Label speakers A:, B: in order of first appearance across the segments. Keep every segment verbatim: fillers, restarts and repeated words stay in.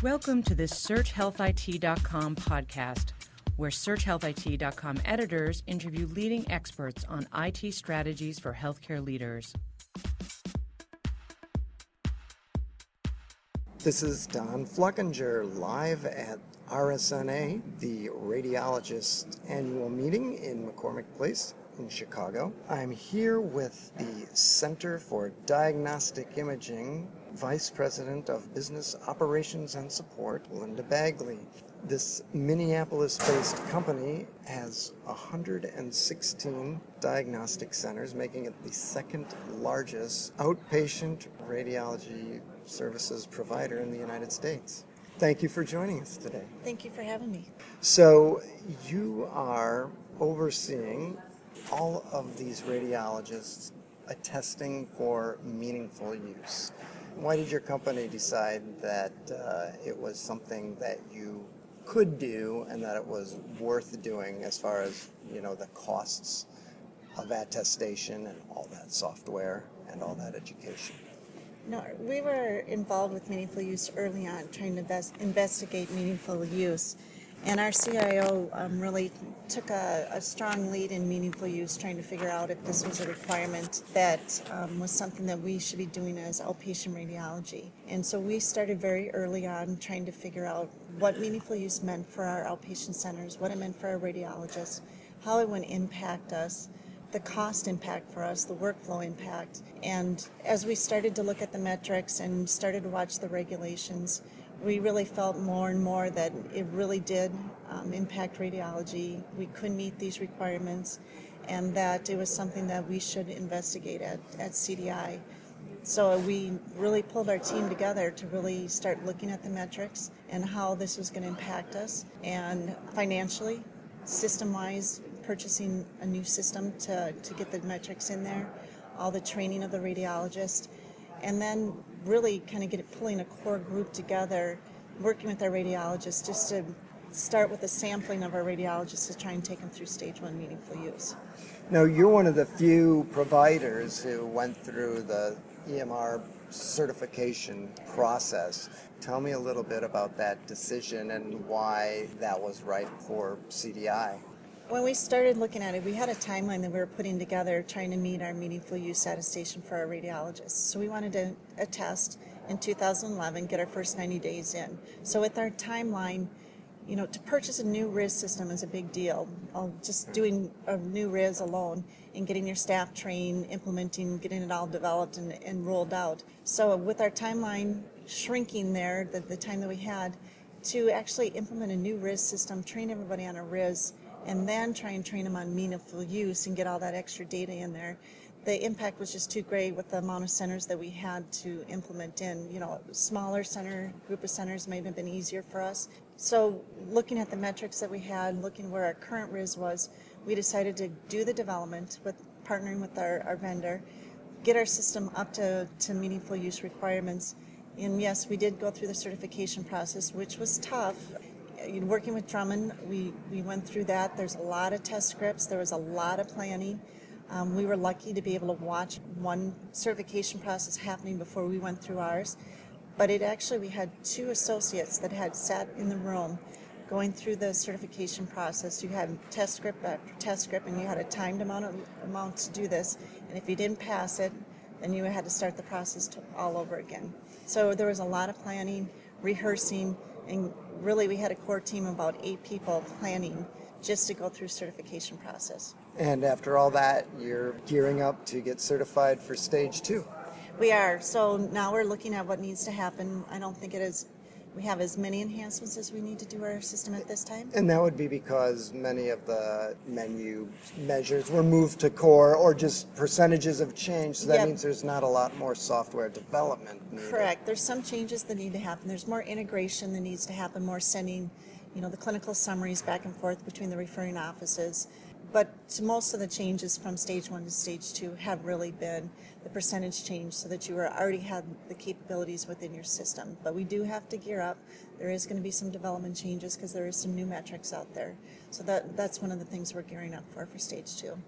A: Welcome to the search health I T dot com podcast, where search health I T dot com editors interview leading experts on I T strategies for healthcare leaders.
B: This is Don Fluckinger live at R S N A, the Radiologist Annual Meeting in McCormick Place in Chicago. I'm here with the Center for Diagnostic Imaging Vice President of Business Operations and Support, Linda Bagley. This Minneapolis-based company has one hundred sixteen diagnostic centers, making it the second largest outpatient radiology services provider in the United States. Thank you for joining us today.
C: Thank you for having me.
B: So you are overseeing all of these radiologists attesting for meaningful use. Why did your company decide that uh, it was something that you could do and that it was worth doing as far as, you know, the costs of attestation and all that software and all that education?
C: No, we were involved with meaningful use early on, trying to invest, investigate meaningful use. And our C I O um, really took a, a strong lead in meaningful use, trying to figure out if this was a requirement that um, was something that we should be doing as outpatient radiology. And so we started very early on trying to figure out what meaningful use meant for our outpatient centers, what it meant for our radiologists, how it would impact us, the cost impact for us, the workflow impact. And as we started to look at the metrics and started to watch the regulations, we really felt more and more that it really did um, impact radiology. We couldn't meet these requirements, and that it was something that we should investigate at, at C D I. So we really pulled our team together to really start looking at the metrics and how this was going to impact us, and financially, system-wise, purchasing a new system to, to get the metrics in there, all the training of the radiologist, and then really kind of get it, pulling a core group together, working with our radiologists just to start with a sampling of our radiologists to try and take them through stage one meaningful use.
B: Now, you're one of the few providers who went through the E M R certification process. Tell me a little bit about that decision and why that was right for C D I.
C: When we started looking at it, we had a timeline that we were putting together trying to meet our meaningful use attestation for our radiologists. So we wanted to attest in two thousand eleven, get our first ninety days in. So with our timeline, you know, to purchase a new R I S system is a big deal. Just doing a new R I S alone and getting your staff trained, implementing, getting it all developed and, and rolled out. So with our timeline shrinking there, the, the time that we had, to actually implement a new R I S system, train everybody on a R I S, and then try and train them on meaningful use and get all that extra data in there, the impact was just too great with the amount of centers that we had to implement in. You know, smaller center, group of centers may have been easier for us. So looking at the metrics that we had, looking where our current R I S was, we decided to do the development with partnering with our, our vendor, get our system up to, to meaningful use requirements. And yes, we did go through the certification process, which was tough. Working with Drummond, we, we went through that. There's a lot of test scripts. There was a lot of planning. Um, we were lucky to be able to watch one certification process happening before we went through ours. But it actually, we had two associates that had sat in the room going through the certification process. You had test script after test script, and you had a timed amount, of, amount to do this. And if you didn't pass it, then you had to start the process to, all over again. So there was a lot of planning, rehearsing, and really we had a core team of about eight people planning just to go through certification process.
B: And after all that, you're gearing up to get certified for stage two.
C: We are. So now we're looking at what needs to happen. I don't think it is, we have as many enhancements as we need to do our system at this time.
B: And that would be because many of the menu measures were moved to core, or just percentages have changed. So that
C: Yep.
B: means there's not a lot more software development needed.
C: Correct. There's some changes that need to happen. There's more integration that needs to happen, more sending, you know, the clinical summaries back and forth between the referring offices. But to most of the changes from stage one to stage two have really been the percentage change so that you are already had the capabilities within your system. But we do have to gear up. There is going to be some development changes because there is some new metrics out there. So that that's one of the things we're gearing up for for stage two.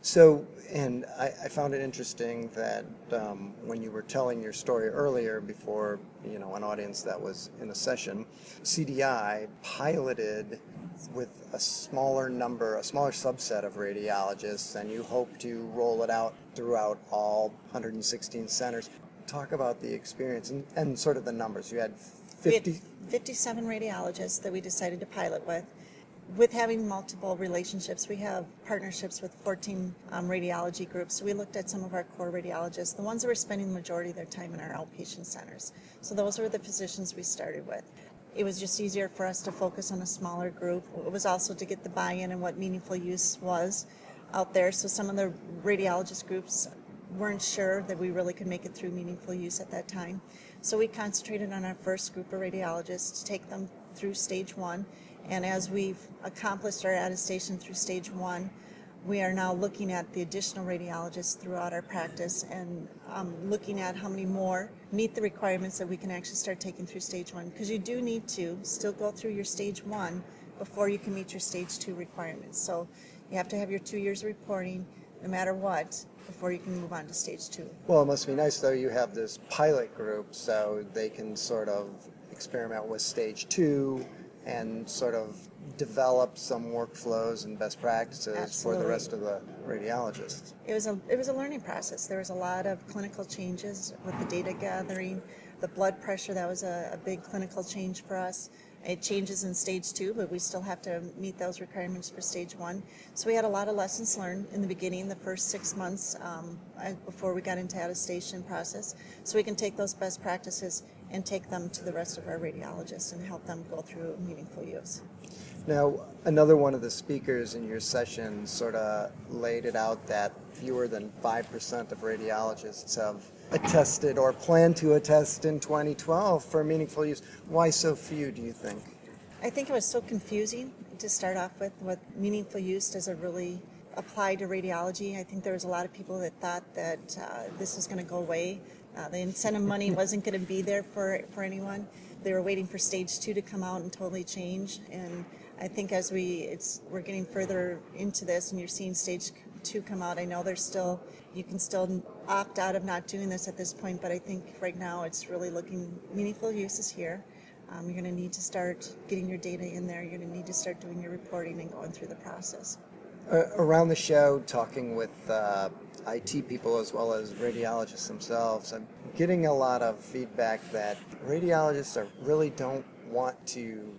B: So, and I, I found it interesting that um, when you were telling your story earlier before, you know, an audience that was in a session, C D I piloted with a smaller number, a smaller subset of radiologists, and you hope to roll it out throughout all one hundred sixteen centers. Talk about the experience and, and sort of the numbers. You had fifty...
C: We had fifty-seven radiologists that we decided to pilot with. With having multiple relationships, we have partnerships with fourteen um, radiology groups. So we looked at some of our core radiologists, the ones that were spending the majority of their time in our outpatient centers. So those were the physicians we started with. It was just easier for us to focus on a smaller group. It was also to get the buy-in and what meaningful use was out there. So some of the radiologist groups weren't sure that we really could make it through meaningful use at that time. So we concentrated on our first group of radiologists to take them through stage one. And as we've accomplished our attestation through stage one, we are now looking at the additional radiologists throughout our practice and um, looking at how many more meet the requirements that we can actually start taking through stage one. Because you do need to still go through your stage one before you can meet your stage two requirements. So you have to have your two years of reporting no matter what before you can move on to stage two.
B: Well, it must be nice, though, you have this pilot group so they can sort of experiment with stage two and sort of develop some workflows and best practices
C: Absolutely.
B: for the rest of the radiologists.
C: It was a it was a learning process. There was a lot of clinical changes with the data gathering, the blood pressure. That was a, a big clinical change for us. It changes in stage two, but we still have to meet those requirements for stage one. So we had a lot of lessons learned in the beginning, the first six months um, before we got into attestation process. So we can take those best practices and take them to the rest of our radiologists and help them go through meaningful use.
B: Now, another one of the speakers in your session sort of laid it out that fewer than five percent of radiologists have attested or plan to attest in twenty twelve for meaningful use. Why so few, do you think?
C: I think it was so confusing to start off with. What meaningful use does it really apply to radiology? I think there was a lot of people that thought that uh, this was going to go away. Uh, the incentive money wasn't going to be there for, for anyone. They were waiting for stage two to come out and totally change. And I think as we, it's we're getting further into this and you're seeing stage two come out, I know there's still, you can still opt out of not doing this at this point, but I think right now it's really looking, meaningful use is here. Um, you're going to need to start getting your data in there. You're going to need to start doing your reporting and going through the process.
B: Uh, around the show, talking with uh, I T people as well as radiologists themselves, I'm getting a lot of feedback that radiologists are, really don't want to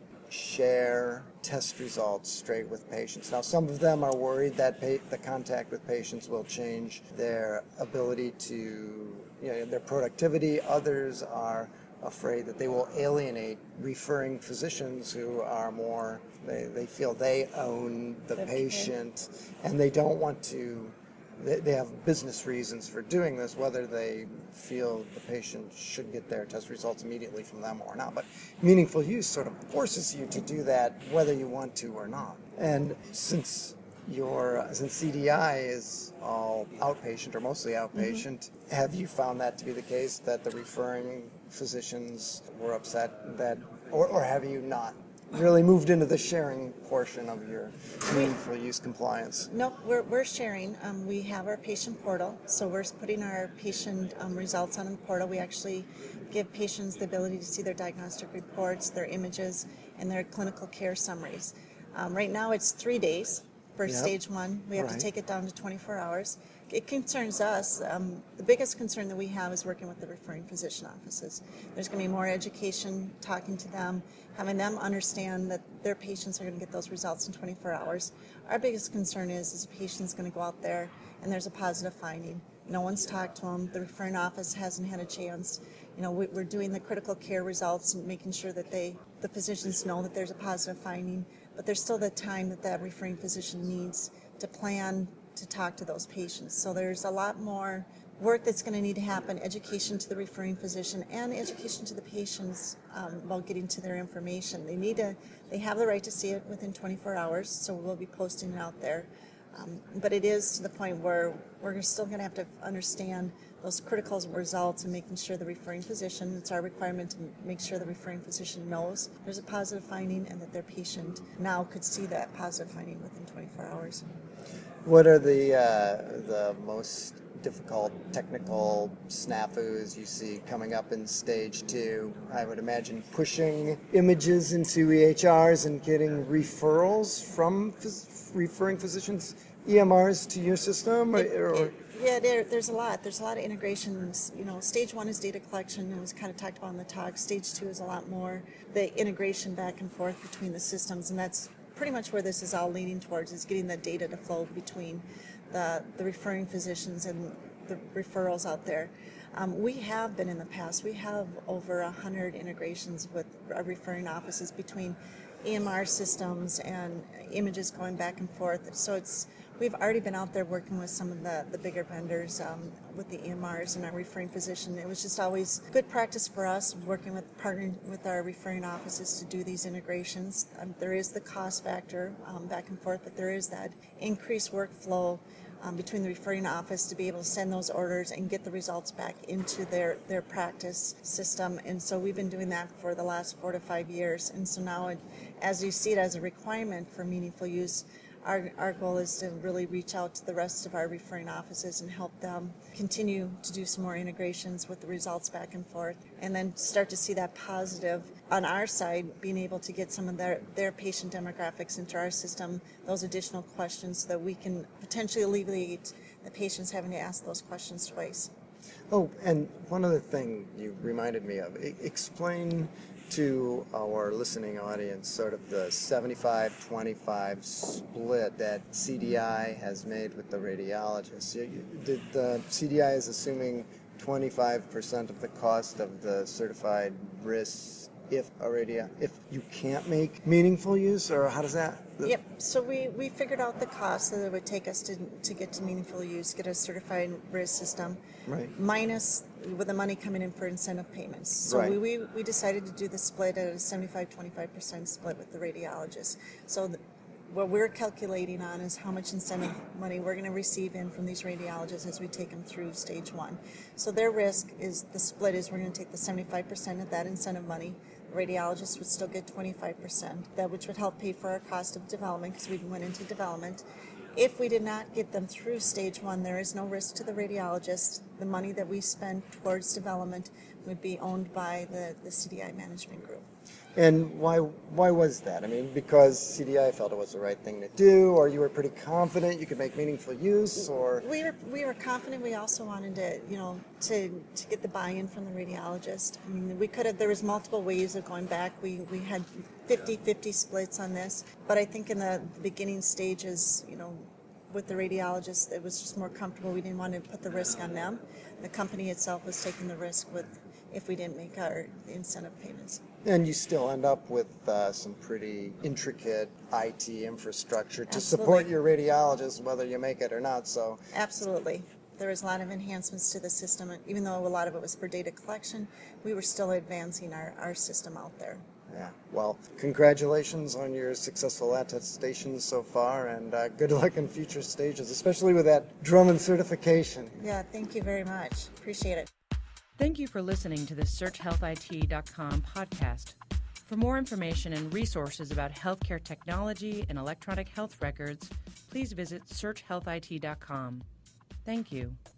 B: share test results straight with patients. Now, some of them are worried that pa- the contact with patients will change their ability to, you know, their productivity. Others are afraid that they will alienate referring physicians who are more, they, they feel they own the
C: Okay.
B: patient, and they don't want to, they, they have business reasons for doing this, whether they feel the patient should get their test results immediately from them or not. But meaningful use sort of forces you to do that whether you want to or not. And since your since C D I is all outpatient or mostly outpatient, mm-hmm. have you found that to be the case, that the referring physicians were upset that, or, or have you not really moved into the sharing portion of your meaningful use compliance?
C: No, we're, we're sharing. Um, we have our patient portal, so we're putting our patient um, results on the portal. We actually give patients the ability to see their diagnostic reports, their images, and their clinical care summaries. Um, right now it's three days for
B: Yep.
C: stage one. We have
B: Right.
C: to take it down to twenty-four hours. It concerns us. Um, the biggest concern that we have is working with the referring physician offices. There's going to be more education, talking to them, having them understand that their patients are going to get those results in twenty-four hours. Our biggest concern is, is a patient's going to go out there and there's a positive finding. No one's talked to them. The referring office hasn't had a chance. You know, we, we're doing the critical care results and making sure that they, the physicians know that there's a positive finding, but there's still the time that that referring physician needs to plan to talk to those patients. So there's a lot more work that's going to need to happen, education to the referring physician and education to the patients um, about getting to their information. They need to, they have the right to see it within twenty-four hours, so we'll be posting it out there. Um, but it is to the point where we're still going to have to understand those critical results and making sure the referring physician, it's our requirement to make sure the referring physician knows there's a positive finding and that their patient now could see that positive finding within twenty-four hours.
B: What are the uh, the most difficult technical snafus you see coming up in stage two? I would imagine pushing images into E H Rs and getting referrals from phys- referring physicians, E M Rs to your system? Or,
C: It-
B: or
C: it- yeah, there, there's a lot. There's a lot of integrations. You know, stage one is data collection, and it was kind of talked about in the talk. Stage two is a lot more the integration back and forth between the systems, and that's pretty much where this is all leaning towards, is getting the data to flow between the, the referring physicians and the referrals out there. Um, we have been in the past, we have over one hundred integrations with our referring offices between E M R systems and images going back and forth. So it's we've already been out there working with some of the, the bigger vendors um, with the E M Rs and our referring physician. It was just always good practice for us working with partnering with our referring offices to do these integrations. Um, there is the cost factor um, back and forth, but there is that increased workflow Um, between the referring office to be able to send those orders and get the results back into their, their practice system. And so we've been doing that for the last four to five years. And so now, it, as you see it as a requirement for meaningful use, our, our goal is to really reach out to the rest of our referring offices and help them continue to do some more integrations with the results back and forth, and then start to see that positive on our side, being able to get some of their, their patient demographics into our system, those additional questions, so that we can potentially alleviate the patients having to ask those questions twice.
B: Oh, and one other thing you reminded me of. I- explain to our listening audience sort of the seventy-five twenty-five split that C D I has made with the radiologists. You- you- Did the C D I is assuming twenty-five percent of the cost of the certified R I S if a radio, if you can't make meaningful use, or how does that?
C: Yep, so we, we figured out the cost that it would take us to, to get to meaningful use, get a certified R I S system,
B: Right.
C: minus with the money coming in for incentive payments. So
B: Right.
C: we, we, we decided to do the split at a seventy-five twenty-five percent split with the radiologists. So the, what we're calculating on is how much incentive money we're going to receive in from these radiologists as we take them through stage one. So their risk is, the split is we're going to take the seventy-five percent of that incentive money. Radiologists would still get twenty-five percent, that which would help pay for our cost of development, because we went into development. If we did not get them through stage one, there is no risk to the radiologist. The money that we spend towards development would be owned by the, the C D I management group.
B: And why why was that? I mean, because C D I felt it was the right thing to do, or you were pretty confident you could make meaningful use, or
C: We were we were confident. We also wanted to, you know, to to get the buy-in from the radiologist. I mean, we could have. There was multiple ways of going back. We we had fifty-fifty splits on this, but I think in the beginning stages, you know, with the radiologist, it was just more comfortable. We didn't want to put the risk on them. The company itself was taking the risk with if we didn't make our incentive payments.
B: and you still end up with uh, some pretty intricate I T infrastructure to
C: Absolutely.
B: support your radiologists, whether you make it or not. So,
C: Absolutely. There was a lot of enhancements to the system. and Even though a lot of it was for data collection, we were still advancing our, our system out there.
B: yeah. Well, congratulations on your successful attestation so far, and uh, good luck in future stages, especially with that Drummond certification.
C: Yeah, thank you very much. Appreciate it.
A: Thank you for listening to the search health I T dot com podcast. For more information and resources about healthcare technology and electronic health records, please visit search health I T dot com. Thank you.